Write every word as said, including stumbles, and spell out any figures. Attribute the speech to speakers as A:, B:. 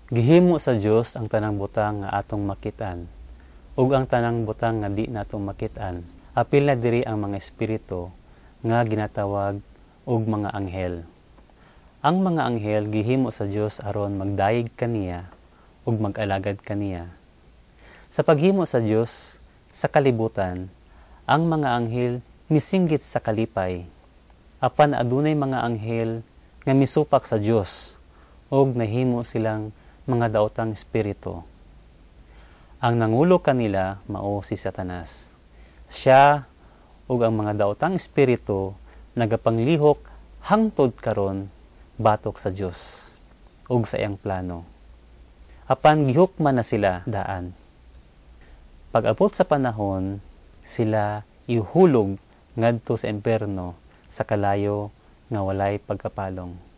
A: Gihimo sa Dios ang tanang butang nga atong makitaan, ug ang tanang butang nga di natong makitaan. Apil na diri ang mga espiritu nga ginatawag og mga anghel. Ang mga anghel gihimo sa Dios aron magdayeg kaniya ug mag-alagad kaniya. Sa paghimo sa Dios sa kalibutan, ang mga anghel misinggit sa kalipay. Apan adunay mga anghel nga misupak sa Dios ug nahimo silang mga daotang espiritu. Ang nangulo kanila mao si Satanas. Siya ug ang mga daotang espiritu nagapanglihok hangtod karon batok sa Dios ug sa iyang plano. Apan gihukman na sila daan. Pag-abot sa panahon, sila ihulog ngadto sa impierno sa kalayo nga walay pagkapalong.